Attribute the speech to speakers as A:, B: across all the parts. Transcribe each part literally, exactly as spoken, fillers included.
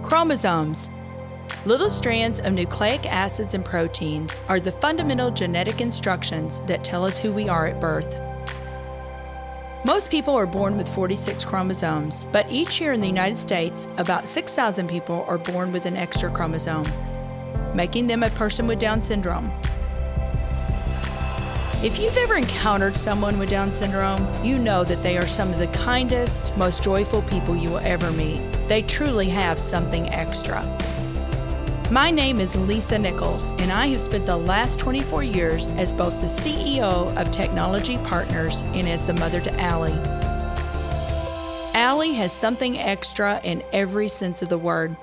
A: Chromosomes. Little strands of nucleic acids and proteins are the fundamental genetic instructions that tell us who we are at birth. Most people are born with forty-six chromosomes, but each year in the United States, about six thousand people are born with an extra chromosome, making them a person with Down syndrome. If you've ever encountered someone with Down syndrome, you know that they are some of the kindest, most joyful people you will ever meet. They truly have something extra. My name is Lisa Nichols, and I have spent the last twenty-four years as both the C E O of Technology Partners and as the mother to Allie. Allie has something extra in every sense of the word.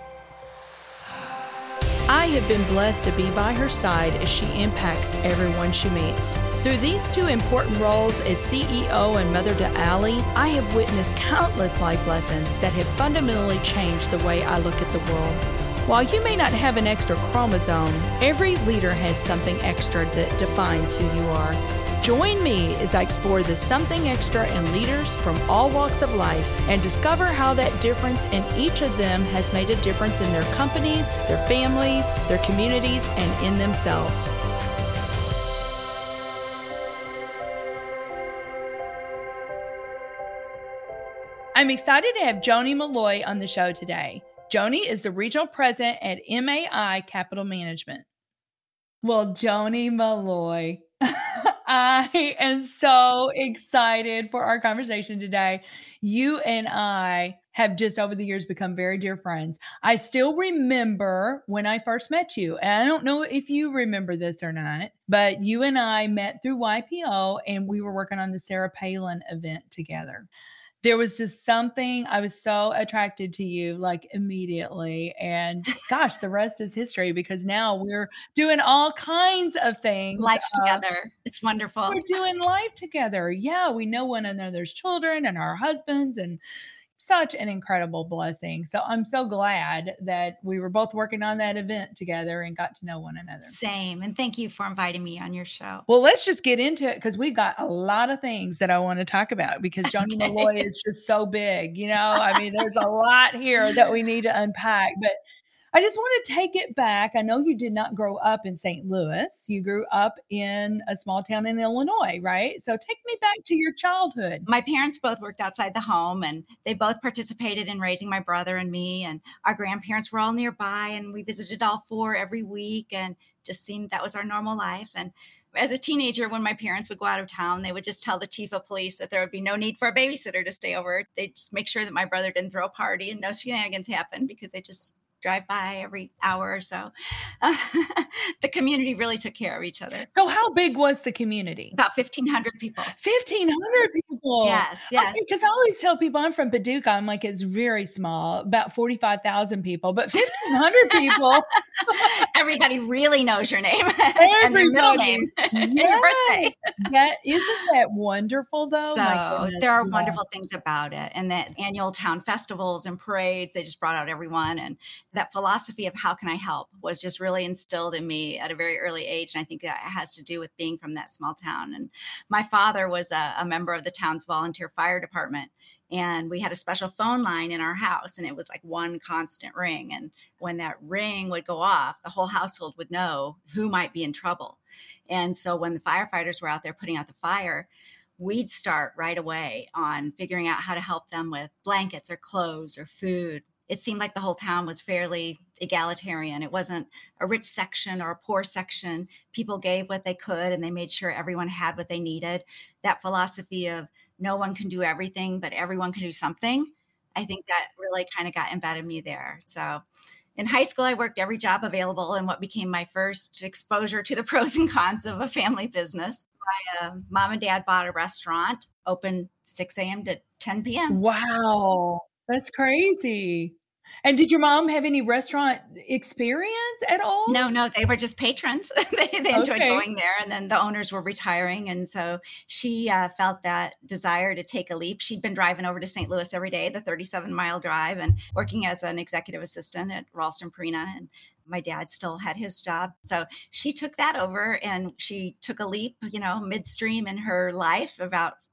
A: I have been blessed to be by her side as she impacts everyone she meets. Through these two important roles as C E O and mother to Allie, I have witnessed countless life lessons that have fundamentally changed the way I look at the world. While you may not have an extra chromosome, every leader has something extra that defines who you are. Join me as I explore the something extra in leaders from all walks of life and discover how that difference in each of them has made a difference in their companies, their families, their communities, and in themselves. I'm excited to have Joni Malloy on the show today. Joni is the regional president at M A I Capital Management. Well, Joni Malloy, I am so excited for our conversation today. You and I have just over the years become very dear friends. I still remember when I first met you, and I don't know if you remember this or not, but you and I met through Y P O and we were working on the Sarah Palin event together. There was just something, I was so attracted to you like immediately. And gosh, the rest is history because now we're doing all kinds of things.
B: Life together. Uh, it's wonderful.
A: We're doing life together. Yeah, we know one another's children and our husbands, and such an incredible blessing. So I'm so glad that we were both working on that event together and got to know one another.
B: Same. And thank you for inviting me on your show.
A: Well, let's just get into it because we've got a lot of things that I want to talk about because Joni okay. Malloy is just so big. You know, I mean, there's a lot here that we need to unpack, but I just want to take it back. I know you did not grow up in Saint Louis. You grew up in a small town in Illinois, right? So take me back to your childhood.
B: My parents both worked outside the home, and they both participated in raising my brother and me. And our grandparents were all nearby, and we visited all four every week, and just seemed that was our normal life. And as a teenager, when my parents would go out of town, they would just tell the chief of police that there would be no need for a babysitter to stay over. They'd just make sure that my brother didn't throw a party and no shenanigans happened because they just drive by every hour or so. Uh, the community really took care of each other.
A: So how big was the community?
B: About fifteen hundred people.
A: fifteen hundred people?
B: Yes, yes.
A: Because okay, I always tell people I'm from Paducah. I'm like, it's very small, about forty-five thousand people, but fifteen hundred people.
B: Everybody really knows your name
A: Everybody.
B: and their middle name
A: yes.
B: and your birthday.
A: That, isn't that wonderful, though?
B: So there are yeah. wonderful things about it. And that annual town festivals and parades, they just brought out everyone. And that philosophy of how can I help was just really instilled in me at a very early age. And I think that has to do with being from that small town. And my father was a, a member of the town's volunteer fire department. And we had a special phone line in our house, and it was like one constant ring. And when that ring would go off, the whole household would know who might be in trouble. And so when the firefighters were out there putting out the fire, we'd start right away on figuring out how to help them with blankets or clothes or food. It seemed like the whole town was fairly egalitarian. It wasn't a rich section or a poor section. People gave what they could, and they made sure everyone had what they needed. That philosophy of no one can do everything, but everyone can do something, I think that really kind of got embedded me there. So in high school, I worked every job available in what became my first exposure to the pros and cons of a family business. My uh, mom and dad bought a restaurant, open six a.m. to ten p.m.
A: Wow. That's crazy. And did your mom have any restaurant experience at all?
B: No, no, they were just patrons. they they enjoyed
A: okay.
B: going there. And then the owners were retiring. And so she uh, felt that desire to take a leap. She'd been driving over to Saint Louis every day, the thirty-seven mile drive, and working as an executive assistant at Ralston Purina. And my dad still had his job. So she took that over and she took a leap, you know, midstream in her life about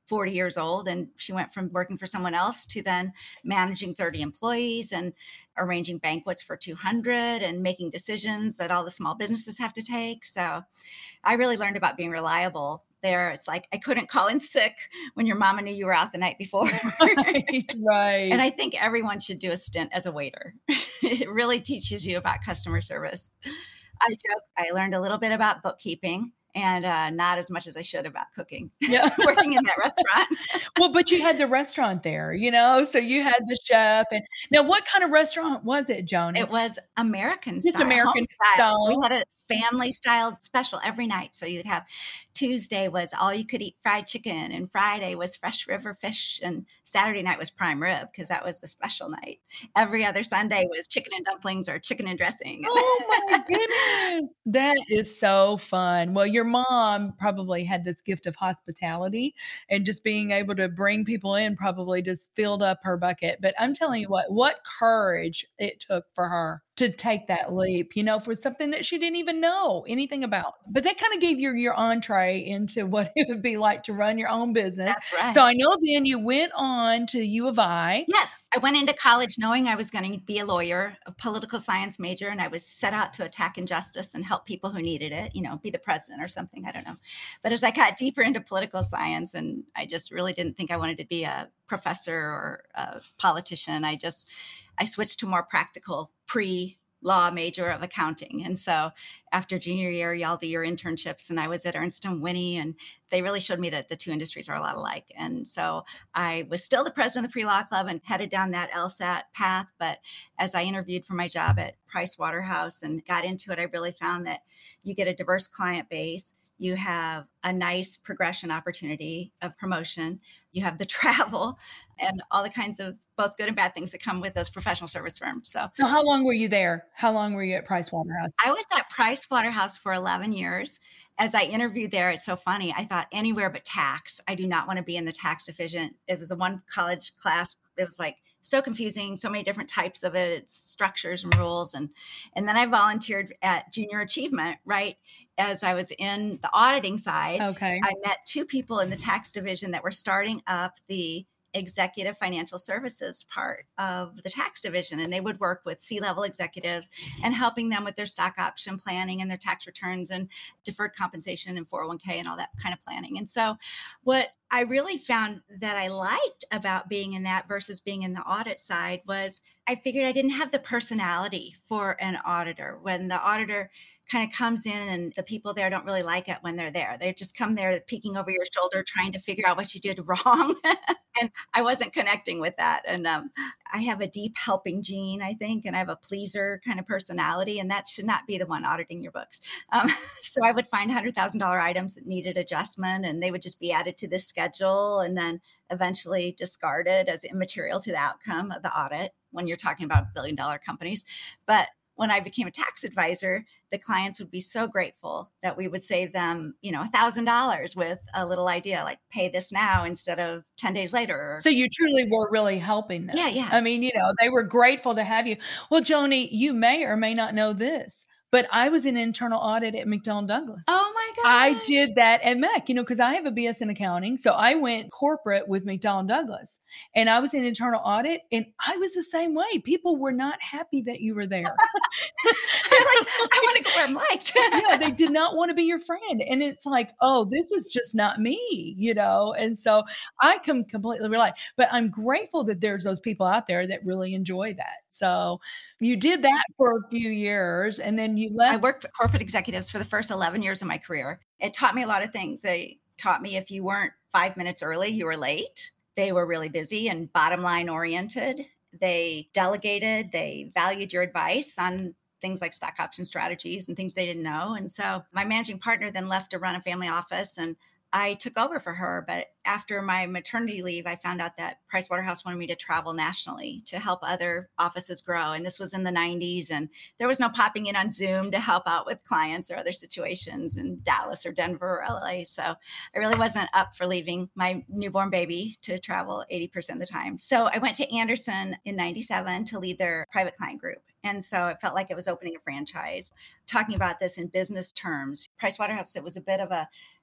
B: forty years old. And she went from working for someone else to then managing thirty employees and arranging banquets for two hundred and making decisions that all the small businesses have to take. So I really learned about being reliable there. It's like I couldn't call in sick when your mama knew you were out the night before.
A: Right, right.
B: And I think everyone should do a stint as a waiter. It really teaches you about customer service. I joke, I learned a little bit about bookkeeping and uh, not as much as I should about cooking.
A: Yeah.
B: Working in that restaurant.
A: Well, but you had the restaurant there, you know, so you had the chef. And now, what kind of restaurant was it, Joni?
B: It was American
A: Just
B: style.
A: American
B: home style.
A: style.
B: We had a family style special every night. So you'd have Tuesday was all you could eat fried chicken, and Friday was fresh river fish, and Saturday night was prime rib because that was the special night. Every other Sunday was chicken and dumplings or chicken and dressing.
A: Oh my goodness. That is so fun. Well, your mom probably had this gift of hospitality, and just being able to bring people in probably just filled up her bucket. But I'm telling you what, what courage it took for her to take that leap, you know, for something that she didn't even know anything about. But that kind of gave you your entree into what it would be like to run your own business.
B: That's right.
A: So I know then you went on to U of I.
B: Yes. I went into college knowing I was going to be a lawyer, a political science major, and I was set out to attack injustice and help people who needed it, you know, be the president or something. I don't know. But as I got deeper into political science, and I just really didn't think I wanted to be a professor or a politician, I just, I switched to more practical pre law major of accounting. And so after junior year, y'all do your internships, and I was at Ernst and Winnie, and they really showed me that the two industries are a lot alike. And so I was still the president of the pre-law club and headed down that LSAT path. But as I interviewed for my job at Price Waterhouse and got into it, I really found that you get a diverse client base. You have a nice progression opportunity of promotion. You have the travel and all the kinds of both good and bad things that come with those professional service firms. So,
A: so how long were you there? How long were you at Price Waterhouse?
B: I was at Price Waterhouse for eleven years. As I interviewed there, it's so funny. I thought anywhere but tax. I do not want to be in the tax division. It was a one college class. It was like so confusing, so many different types of it, it's structures and rules. And, and then I volunteered at Junior Achievement, right? As I was in the auditing side,
A: okay.
B: I met two people in the tax division that were starting up the executive financial services part of the tax division. And they would work with C-level executives and helping them with their stock option planning and their tax returns and deferred compensation and four oh one k and all that kind of planning. And so what I really found that I liked about being in that versus being in the audit side was I figured I didn't have the personality for an auditor. When the auditor kind of comes in and the people there don't really like it when they're there. They just come there peeking over your shoulder, trying to figure out what you did wrong. And I wasn't connecting with that. And um, I have a deep helping gene, I think, and I have a pleaser kind of personality, and that should not be the one auditing your books. Um, so I would find one hundred thousand dollars items that needed adjustment, and they would just be added to this schedule and then eventually discarded as immaterial to the outcome of the audit when you're talking about billion dollar companies. But when I became a tax advisor, the clients would be so grateful that we would save them, you know, a thousand dollars with a little idea like pay this now instead of ten days later.
A: So you truly were really helping them.
B: Yeah, yeah.
A: I mean, you know, they were grateful to have you. Well, Joni, you may or may not know this, but I was in internal audit at McDonnell Douglas.
B: Oh my gosh.
A: I did that at M E C, you know, because I have a B S in accounting. So I went corporate with McDonnell Douglas, and I was in internal audit, and I was the same way. People were not happy that you were there.
B: They're like, I want to go where I'm liked.
A: Yeah, they did not want to be your friend. And it's like, oh, this is just not me, you know? And so I can completely relate, but I'm grateful that there's those people out there that really enjoy that. So you did that for a few years, and then you left.
B: I worked with corporate executives for the first eleven years of my career. It taught me a lot of things. They taught me if you weren't five minutes early, you were late. They were really busy and bottom line oriented. They delegated, they valued your advice on things like stock option strategies and things they didn't know. And so my managing partner then left to run a family office, and I took over for her. But after my maternity leave, I found out that Price Waterhouse wanted me to travel nationally to help other offices grow. And this was in the nineties, and there was no popping in on Zoom to help out with clients or other situations in Dallas or Denver or L A. So I really wasn't up for leaving my newborn baby to travel eighty percent of the time. So I went to Anderson in ninety-seven to lead their private client group. And so it felt like it was opening a franchise. Talking about this in business terms, Price Waterhouse, it was a bit of a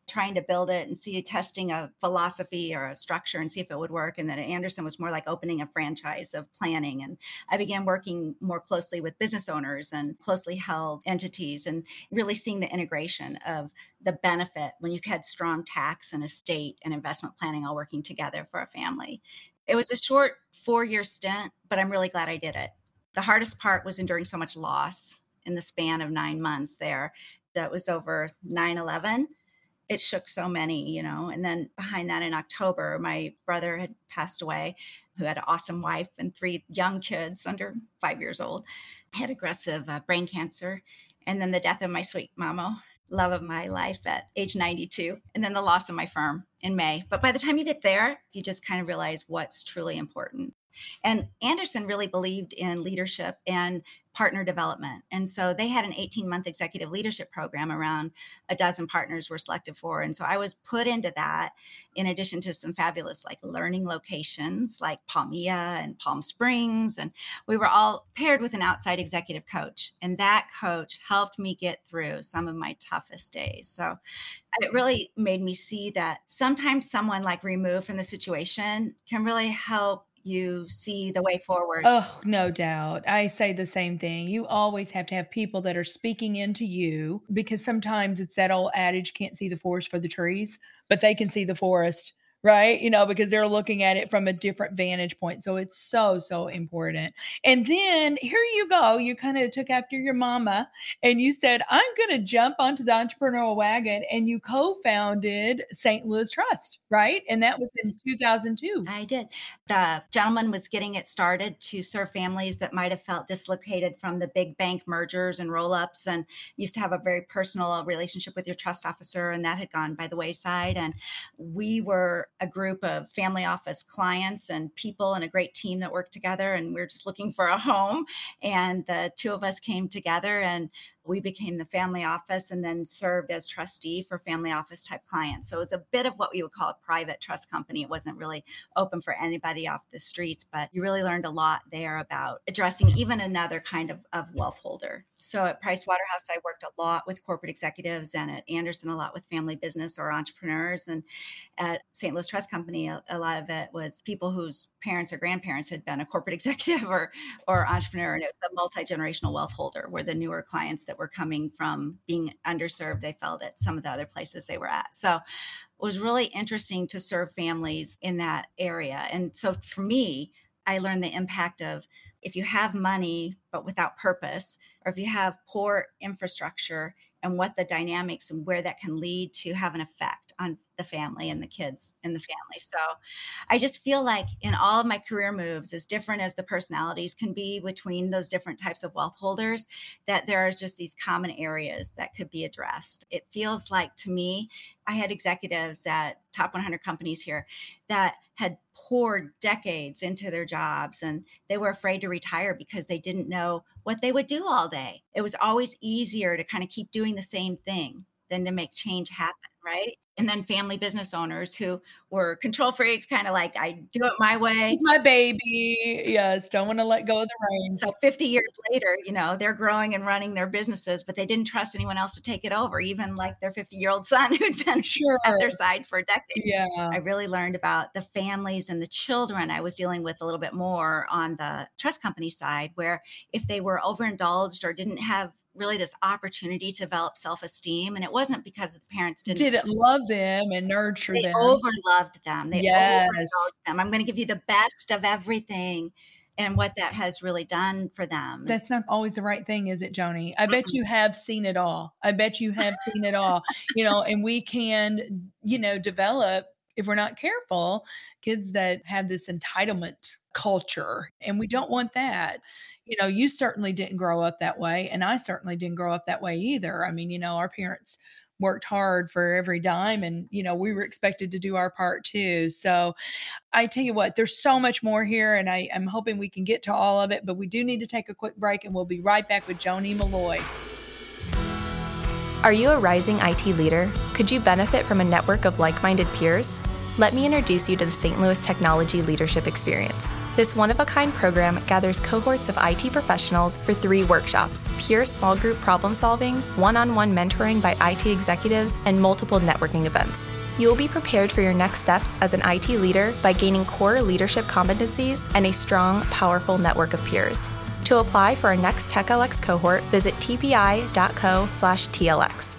B: trying to build it and see testing a philosophy or a structure and see if it would work. And then at Andersen was more like opening a franchise of planning. And I began working more closely with business owners and closely held entities and really seeing the integration of the benefit when you had strong tax and estate and investment planning all working together for a family. It was a short four-year stint, but I'm really glad I did it. The hardest part was enduring so much loss in the span of nine months there. That was over nine eleven. It shook so many, you know, and then behind that in October, my brother had passed away, who had an awesome wife and three young kids under five years old, had aggressive uh, brain cancer. And then the death of my sweet mama, love of my life at age ninety-two, and then the loss of my firm in May. But by the time you get there, you just kind of realize what's truly important. And Andersen really believed in leadership and partner development. And so they had an eighteen-month executive leadership program around a dozen partners were selected for. And so I was put into that in addition to some fabulous like learning locations like Palmilla and Palm Springs. And we were all paired with an outside executive coach. And that coach helped me get through some of my toughest days. So it really made me see that sometimes someone like removed from the situation can really help you see the way forward.
A: Oh, no doubt. I say the same thing. You always have to have people that are speaking into you because sometimes it's that old adage, can't see the forest for the trees, but they can see the forest, right? You know, because they're looking at it from a different vantage point. So it's so, so important. And then here you go. You kind of took after your mama and you said, I'm going to jump onto the entrepreneurial wagon, and you co-founded Saint Louis Trust, right? And that was in two thousand two.
B: I did. The gentleman was getting it started to serve families that might have felt dislocated from the big bank mergers and roll-ups and used to have a very personal relationship with your trust officer, and that had gone by the wayside. And we were a group of family office clients and people and a great team that worked together, and we were just looking for a home. And the two of us came together and we became the family office and then served as trustee for family office type clients. So it was a bit of what we would call a private trust company. It wasn't really open for anybody off the streets, but you really learned a lot there about addressing even another kind of, of wealth holder. So at Pricewaterhouse, I worked a lot with corporate executives, and at Andersen, a lot with family business or entrepreneurs. And at Saint Louis Trust Company, a, a lot of it was people whose parents or grandparents had been a corporate executive or, or entrepreneur. And it was the multi-generational wealth holder were the newer clients that were coming from being underserved, they felt, at some of the other places they were at. So it was really interesting to serve families in that area. And so for me, I learned the impact of if you have money, but without purpose, or if you have poor infrastructure, and what the dynamics and where that can lead to have an effect on the family and the kids in the family. So I just feel like in all of my career moves, as different as the personalities can be between those different types of wealth holders, that there are just these common areas that could be addressed. It feels like to me, I had executives at top one hundred companies here that had poured decades into their jobs, and they were afraid to retire because they didn't know what they would do all day. It was always easier to kind of keep doing the same thing than to make change happen, right? And then family business owners who were control freaks, kind of like, I do it my way.
A: It's my baby. Yes, don't want to let go of the reins.
B: So fifty years later, you know, they're growing and running their businesses, but they didn't trust anyone else to take it over, even like their fifty-year-old son who'd been
A: Sure.
B: at their side for decades.
A: Yeah.
B: I really learned about the families and the children I was dealing with a little bit more on the trust company side, where if they were overindulged or didn't have really this opportunity to develop self-esteem. And it wasn't because the parents didn't,
A: didn't love them and nurture
B: they
A: them.
B: overloved them. They
A: Yes.
B: overindulged them. I'm going to give you the best of everything. And what that has really done for them.
A: That's not always the right thing, is it, Joni? I bet you have seen it all. I bet you have seen it all, you know, and we can, you know, develop, if we're not careful, kids that have this entitlement culture. And we don't want that. You know, you certainly didn't grow up that way. And I certainly didn't grow up that way either. I mean, you know, our parents worked hard for every dime, and, you know, we were expected to do our part too. So I tell you what, there's so much more here, and I, I'm hoping we can get to all of it, but we do need to take a quick break, and we'll be right back with Joni Malloy.
C: Are you a rising I T leader? Could you benefit from a network of like-minded peers? Let me introduce you to the Saint Louis Technology Leadership Experience. This one-of-a-kind program gathers cohorts of I T professionals for three workshops: pure small group problem solving, one-on-one mentoring by I T executives, and multiple networking events. You will be prepared for your next steps as an I T leader by gaining core leadership competencies and a strong, powerful network of peers. To apply for our next TechLX cohort, visit tpi.co slash TLX.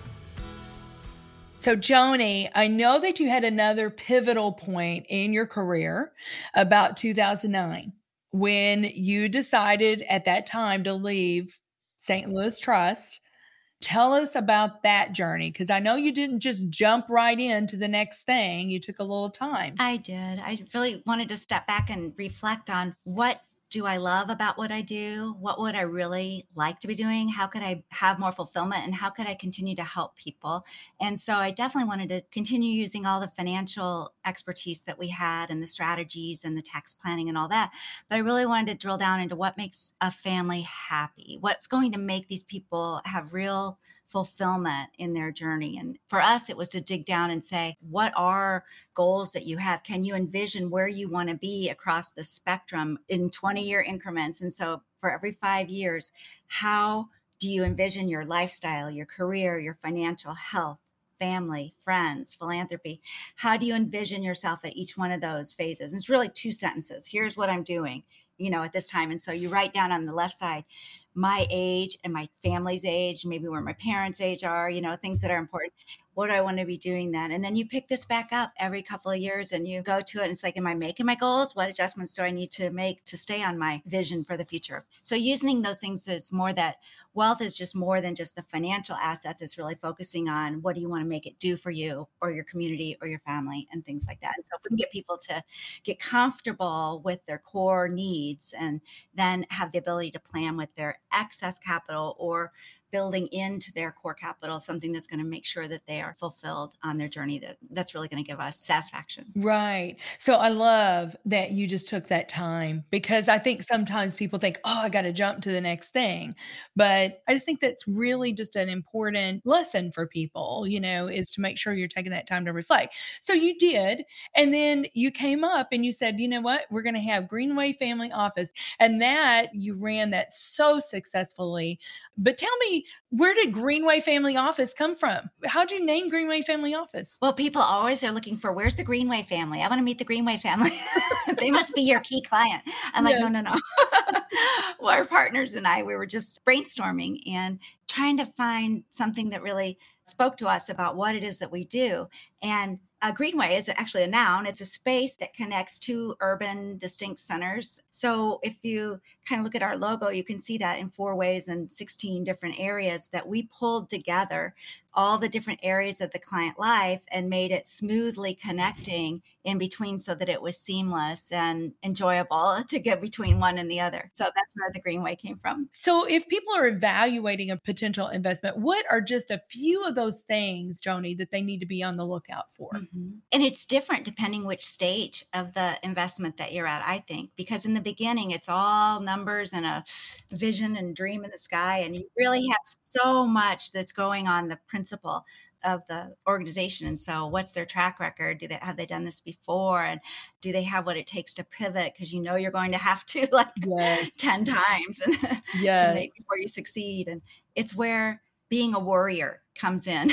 A: So, Joni, I know that you had another pivotal point in your career about two thousand nine when you decided at that time to leave Saint Louis Trust. Tell us about that journey, because I know you didn't just jump right into the next thing. You took a little time.
B: I did. I really wanted to step back and reflect on what do I love about what I do? What would I really like to be doing? How could I have more fulfillment? And how could I continue to help people? And so I definitely wanted to continue using all the financial expertise that we had and the strategies and the tax planning and all that. But I really wanted to drill down into what makes a family happy, what's going to make these people have real fulfillment in their journey. And for us, it was to dig down and say, what are goals that you have? Can you envision where you want to be across the spectrum in twenty year increments? And so for every five years, how do you envision your lifestyle, your career, your financial health, family, friends, philanthropy? How do you envision yourself at each one of those phases? And it's really two sentences. Here's what I'm doing, you know, at this time. And so you write down on the left side, my age and my family's age, maybe where my parents' age are, you know, things that are important. What do I want to be doing then? And then you pick this back up every couple of years and you go to it. And it's like, am I making my goals? What adjustments do I need to make to stay on my vision for the future? So using those things is more that wealth is just more than just the financial assets. It's really focusing on what do you want to make it do for you or your community or your family and things like that. And so if we can get people to get comfortable with their core needs and then have the ability to plan with their excess capital or building into their core capital, something that's going to make sure that they are fulfilled on their journey, that that's really going to give us satisfaction.
A: Right. So I love that you just took that time, because I think sometimes people think, oh, I got to jump to the next thing. But I just think that's really just an important lesson for people, you know, is to make sure you're taking that time to reflect. So you did. And then you came up and you said, you know what, we're going to have Greenway Family Office. And that you ran that so successfully. But tell me, where did Greenway Family Office come from? How'd you name Greenway Family Office?
B: Well, people always are looking for, where's the Greenway family? I want to meet the Greenway family. They must be your key client. I'm like, yes. no, no, no. Well, our partners and I, we were just brainstorming and trying to find something that really spoke to us about what it is that we do. And a greenway is actually a noun. It's a space that connects two urban distinct centers. So if you kind of look at our logo, you can see that in four ways and sixteen different areas that we pulled together all the different areas of the client life and made it smoothly connecting in between so that it was seamless and enjoyable to get between one and the other. So that's where the Greenway came from.
A: So if people are evaluating a potential investment, what are just a few of those things, Joni, that they need to be on the lookout for?
B: Mm-hmm. And it's different depending which stage of the investment that you're at, I think, because in the beginning, it's all numbers and a vision and dream in the sky. And you really have so much that's going on the principle of the organization. And so what's their track record? Do they have they done this before? And do they have what it takes to pivot? Because you know you're going to have to like yes. ten times yes. to make before you succeed. And it's where being a warrior comes in.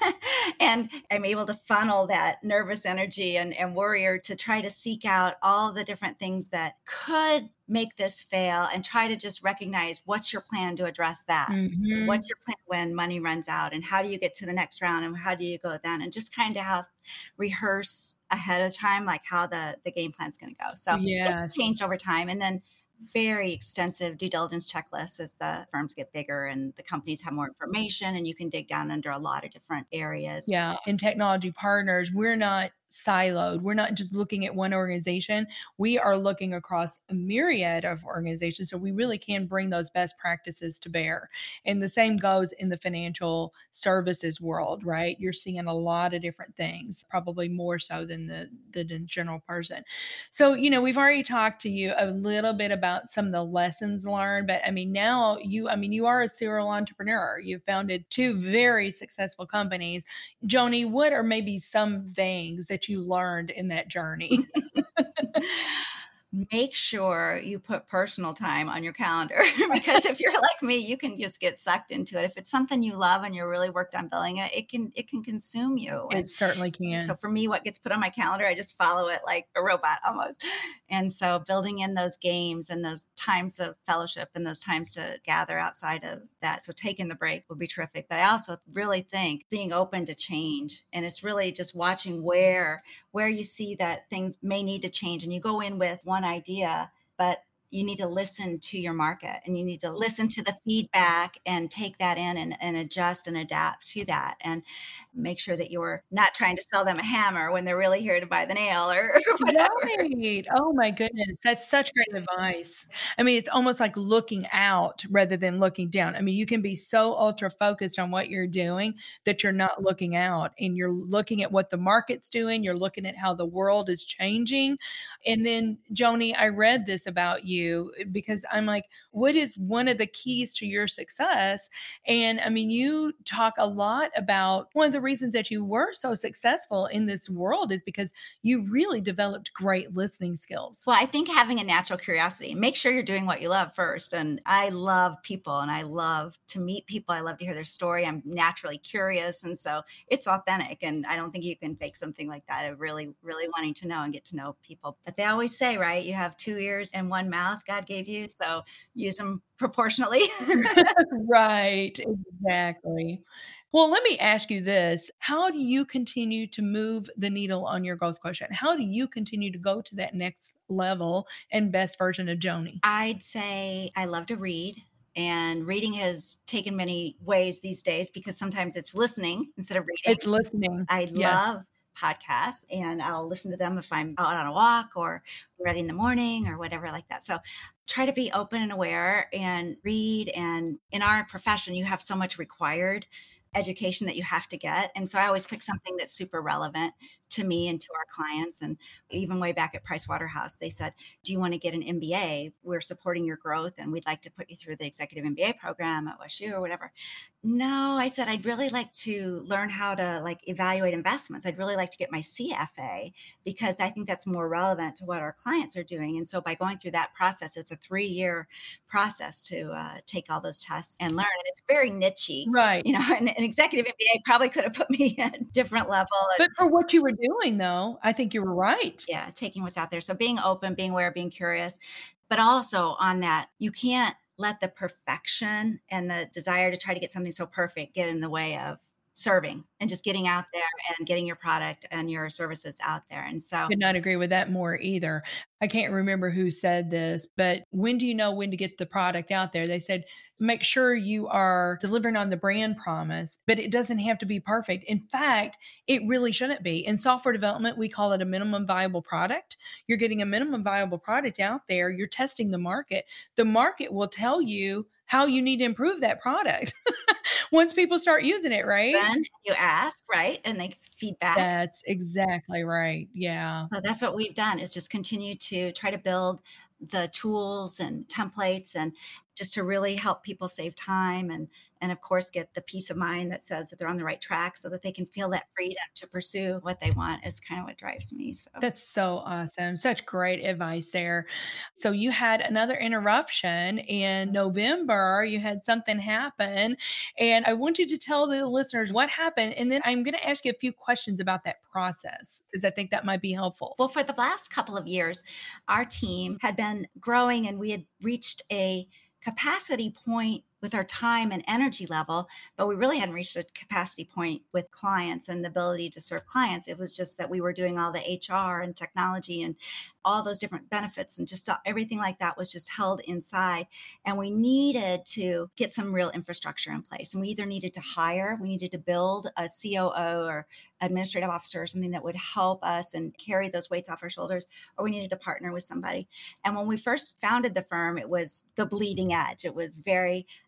B: And I'm able to funnel that nervous energy and, and warrior to try to seek out all the different things that could make this fail and try to just recognize what's your plan to address that. Mm-hmm. What's your plan when money runs out, and how do you get to the next round, and how do you go then, and just kind of have rehearse ahead of time, like how the, the game plan's going to go. So yes. It's changed over time. And then very extensive due diligence checklists as the firms get bigger and the companies have more information, and you can dig down under a lot of different areas.
A: Yeah. In Technology Partners, we're not siloed. We're not just looking at one organization. We are looking across a myriad of organizations. So we really can bring those best practices to bear. And the same goes in the financial services world, right? You're seeing a lot of different things, probably more so than the, the general person. So, you know, we've already talked to you a little bit about some of the lessons learned, but I mean, now you, I mean, you are a serial entrepreneur. You've founded two very successful companies. Joni, what are maybe some things that that you learned in that journey?
B: Make sure you put personal time on your calendar because if you're like me, you can just get sucked into it. If it's something you love and you're really worked on building it, it can it can consume you.
A: It
B: And
A: certainly
B: so
A: can.
B: for me, what gets put on my calendar, I just follow it like a robot almost. And so building in those games and those times of fellowship and those times to gather outside of that. So taking the break would be terrific. But I also really think being open to change. And it's really just watching where where you see that things may need to change. And you go in with one idea, but you need to listen to your market and you need to listen to the feedback and take that in and, and adjust and adapt to that and make sure that you're not trying to sell them a hammer when they're really here to buy the nail or whatever.
A: Right. Oh my goodness. That's such great advice. I mean, it's almost like looking out rather than looking down. I mean, you can be so ultra focused on what you're doing that you're not looking out and you're looking at what the market's doing. You're looking at how the world is changing. And then, Joni, I read this about you because I'm like, what is one of the keys to your success? And I mean, you talk a lot about one of the reasons that you were so successful in this world is because you really developed great listening skills.
B: Well, I think having a natural curiosity, make sure you're doing what you love first. And I love people and I love to meet people. I love to hear their story. I'm naturally curious. And so it's authentic. And I don't think you can fake something like that of really, really wanting to know and get to know people. But they always say, right, you have two ears and one mouth God gave you. So use them proportionately.
A: Right, exactly. Well, let me ask you this. How do you continue to move the needle on your growth quotient? How do you continue to go to that next level and best version of Joni?
B: I'd say I love to read. And reading has taken many ways these days because sometimes it's listening instead of reading.
A: It's listening.
B: I
A: Yes.
B: love podcasts and I'll listen to them if I'm out on a walk or ready in the morning or whatever like that. So try to be open and aware and read. And in our profession, you have so much required education that you have to get. And so I always pick something that's super relevant to me and to our clients. And even way back at Price Waterhouse, they said, do you want to get an M B A? We're supporting your growth and we'd like to put you through the executive M B A program at W S U or whatever. No, I said, I'd really like to learn how to like evaluate investments. I'd really like to get my C F A because I think that's more relevant to what our clients are doing. And so by going through that process, it's a three year process to uh, take all those tests and learn. And it's very niche-y.
A: Right.
B: You know, an, an executive M B A probably could have put me at a different level.
A: But for what you were doing, though, I think you were right.
B: Yeah, taking what's out there. So being open, being aware, being curious, but also on that, you can't let the perfection and the desire to try to get something so perfect get in the way of serving and just getting out there and getting your product and your services out there. And so
A: Could not agree with that more either. I can't remember who said this, but when do you know when to get the product out there? They said, make sure you are delivering on the brand promise, but it doesn't have to be perfect. In fact, it really shouldn't be. In software development, we call it a minimum viable product. You're getting a minimum viable product out there. You're testing the market. The market will tell you how you need to improve that product once people start using it, right?
B: then you ask, right? And they feedback.
A: That's exactly right. Yeah.
B: So that's what we've done is just continue to try to build the tools and templates and just to really help people save time and and of course get the peace of mind that says that they're on the right track so that they can feel that freedom to pursue what they want is kind of what drives me. So
A: That's so awesome. Such great advice there. So you had another interruption in November. You had something happen. And I want you to tell the listeners what happened. And then I'm going to ask you a few questions about that process because I think that might be helpful.
B: well, for the last couple of years, our team had been growing and we had reached a capacity point with our time and energy level, but we really hadn't reached a capacity point with clients and the ability to serve clients. It was just that we were doing all the H R and technology and all those different benefits and just everything like that was just held inside. And we needed to get some real infrastructure in place. And we either needed to hire, we needed to build a C O O or administrative officer or something that would help us and carry those weights off our shoulders, or we needed to partner with somebody. And when we first founded the firm, it was the bleeding edge. It was very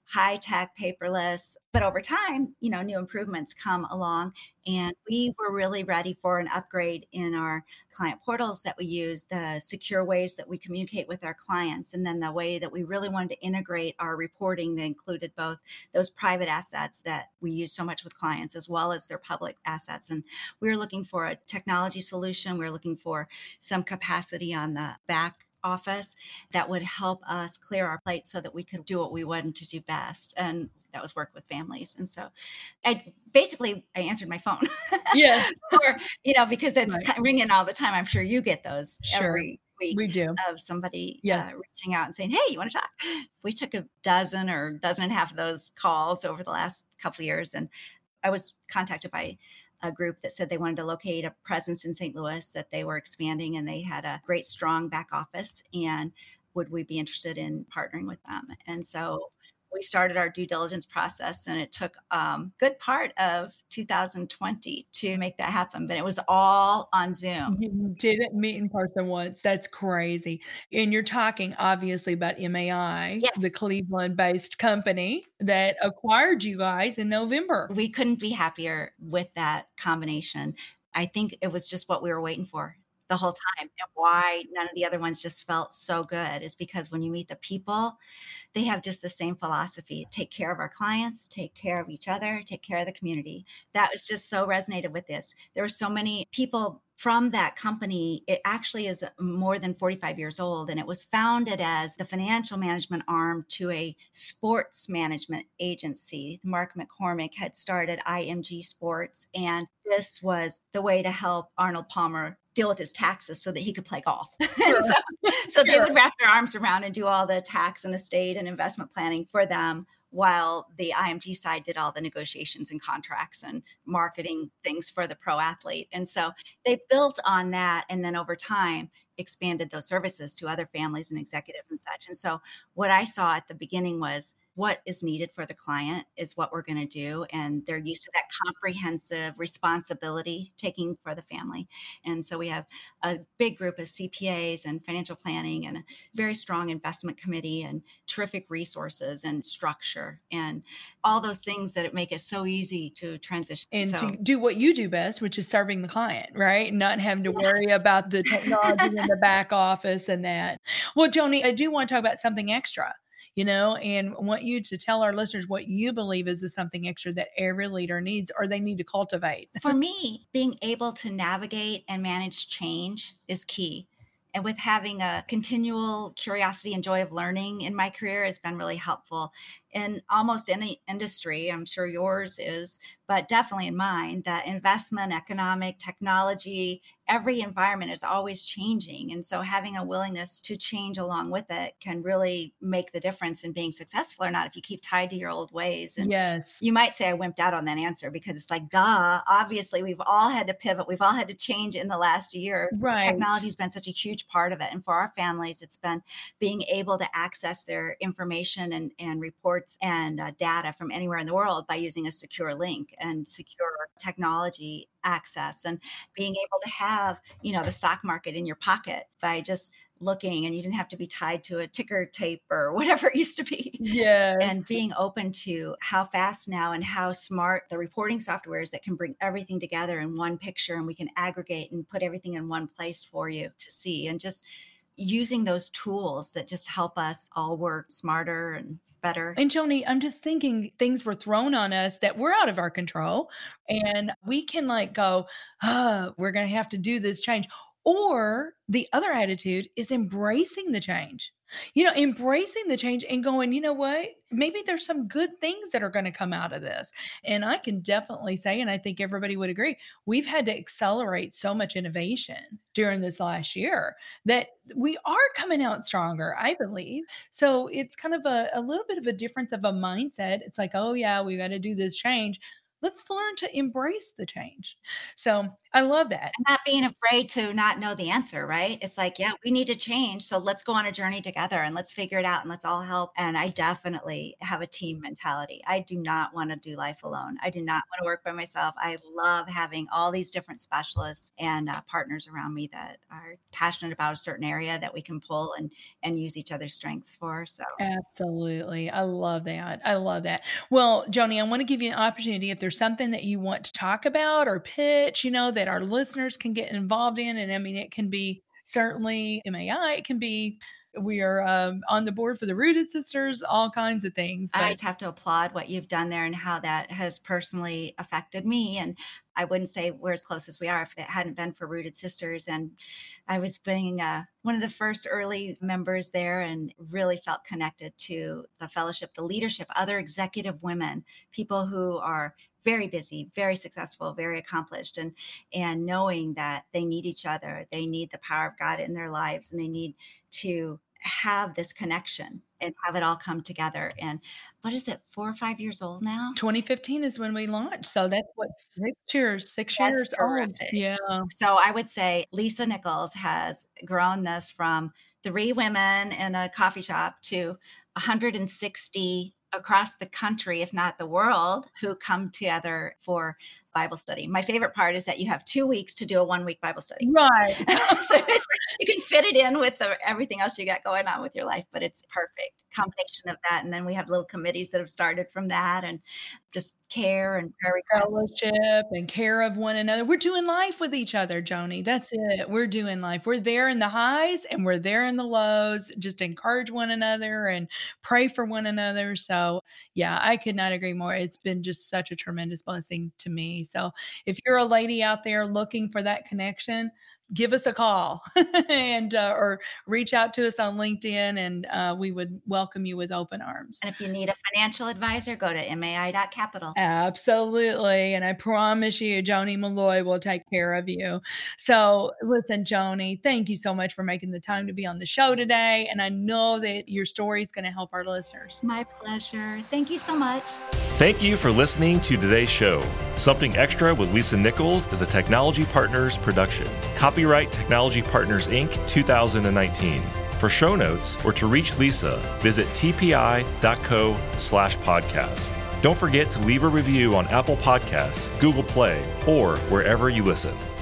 B: high tech, paperless. But over time, you know, new improvements come along. And we were really ready for an upgrade in our client portals that we use, the secure ways that we communicate with our clients, and then the way that we really wanted to integrate our reporting that included both those private assets that we use so much with clients as well as their public assets. And we were looking for a technology solution. We were looking for some capacity on the back office that would help us clear our plate so that we could do what we wanted to do best. And that was work with families. And so I basically, I answered my phone.
A: Yeah.
B: or, you know, because that's
A: Right.
B: ringing all the time. I'm sure you get those
A: Sure.
B: every week
A: We do.
B: of somebody
A: Yeah.
B: uh, reaching out and saying, hey, you want to talk? We took a dozen or dozen and a half of those calls over the last couple of years. And I was contacted by a group that said they wanted to locate a presence in Saint Louis, that they were expanding and they had a great, strong back office. And would we be interested in partnering with them? And so we started our due diligence process, and it took a um, good part of two thousand twenty to make that happen. But it was all on Zoom.
A: You didn't meet in person once. That's crazy. And you're talking obviously about M A I,
B: Yes.
A: the Cleveland-based company that acquired you guys in November.
B: We couldn't be happier with that combination. I think it was just what we were waiting for the whole time. And why none of the other ones just felt so good is because when you meet the people, they have just the same philosophy: take care of our clients, take care of each other, take care of the community. That was just so resonated with this. There were so many people from that company. It actually is more than forty-five years old, and it was founded as the financial management arm to a sports management agency. Mark McCormick had started I M G Sports, and this was the way to help Arnold Palmer deal with his taxes so that he could play golf.
A: Sure.
B: so so they
A: Sure.
B: would wrap their arms around and do all the tax and estate and investment planning for them, while the I M G side did all the negotiations and contracts and marketing things for the pro athlete. And so they built on that, and then over time expanded those services to other families and executives and such. And so what I saw at the beginning was what is needed for the client is what we're going to do. And they're used to that comprehensive responsibility taking for the family. And so we have a big group of C P As and financial planning and a very strong investment committee and terrific resources and structure and all those things that make it so easy to transition.
A: And
B: so,
A: to do what you do best, which is serving the client, right? Not having to worry
B: Yes.
A: about the technology in the back office and that. Well, Joni, I do want to talk about something extra, you know, and want you to tell our listeners what you believe is the something extra that every leader needs or they need to cultivate.
B: For me, being able to navigate and manage change is key. And with having a continual curiosity and joy of learning in my career has been really helpful in almost any industry. I'm sure yours is, but definitely in mine, that investment, economic, technology, every environment is always changing. And so having a willingness to change along with it can really make the difference in being successful or not if you keep tied to your old ways. And
A: Yes.
B: you might say I wimped out on that answer because it's like, duh, obviously we've all had to pivot. We've all had to change in the last year.
A: Right.
B: Technology has been such a huge part of it. And for our families, it's been being able to access their information and, and reports and uh, data from anywhere in the world by using a secure link and secure technology access, and being able to have, you know, the stock market in your pocket by just looking, and you didn't have to be tied to a ticker tape or whatever it used to be.
A: Yes.
B: And being open to how fast now and how smart the reporting software is that can bring everything together in one picture, and we can aggregate and put everything in one place for you to see, and just using those tools that just help us all work smarter and better.
A: And Joni, I'm just thinking things were thrown on us that were out of our control, and we can like go, oh, we're going to have to do this change. Or the other attitude is embracing the change, you know, embracing the change and going, you know what, maybe there's some good things that are going to come out of this. And I can definitely say, and I think everybody would agree, we've had to accelerate so much innovation during this last year that we are coming out stronger, I believe. So it's kind of a, a little bit of a difference of a mindset. It's like, oh yeah, we got to do this change. let's learn to embrace the change. So I love that.
B: And not being afraid to not know the answer, right? It's like, yeah, we need to change. So let's go on a journey together and let's figure it out and let's all help. And I definitely have a team mentality. I do not want to do life alone. I do not want to work by myself. I love having all these different specialists and uh, partners around me that are passionate about a certain area that we can pull and, and use each other's strengths for. So
A: absolutely. I love that. I love that. Well, Joni, I want to give you an opportunity if there's something that you want to talk about or pitch, you know, that our listeners can get involved in. And I mean, it can be certainly M A I, it can be, we are um, on the board for the Rooted Sisters, all kinds of things.
B: But I just have to applaud what you've done there and how that has personally affected me. And I wouldn't say we're as close as we are if it hadn't been for Rooted Sisters. And I was being uh, one of the first early members there and really felt connected to the fellowship, the leadership, other executive women, people who are very busy, very successful, very accomplished, and and knowing that they need each other, they need the power of God in their lives, and they need to have this connection and have it all come together. And what is it, four or five years old now?
A: twenty fifteen is when we launched. So that's what, six years, six
B: That's
A: years
B: terrific.
A: old. Yeah.
B: So I would say Lisa Nichols has grown this from three women in a coffee shop to one hundred sixty across the country, if not the world, who come together for Bible study. My favorite part is that you have two weeks to do a one week Bible study.
A: Right.
B: So it's like you can fit it in with the, everything else you got going on with your life, but it's perfect combination of that. And then we have little committees that have started from that and just care and prayer
A: fellowship and care of one another. We're doing life with each other, Joni. That's it. We're doing life. We're there in the highs and we're there in the lows. Just encourage one another and pray for one another. So yeah, I could not agree more. It's been just such a tremendous blessing to me. So if you're a lady out there looking for that connection, give us a call and uh, or reach out to us on LinkedIn, and uh, we would welcome you with open arms.
B: And if you need a financial advisor, go to M A I dot capital.
A: Absolutely. And I promise you, Joni Malloy will take care of you. So listen, Joni, thank you so much for making the time to be on the show today. And I know that your story is going to help our listeners.
B: My pleasure. Thank you so much.
D: Thank you for listening to today's show. Something Extra with Lisa Nichols is a Technology Partners production. Copyright Technology Partners, Incorporated, two thousand nineteen. For show notes or to reach Lisa, visit tpi.co slash podcast. Don't forget to leave a review on Apple Podcasts, Google Play, or wherever you listen.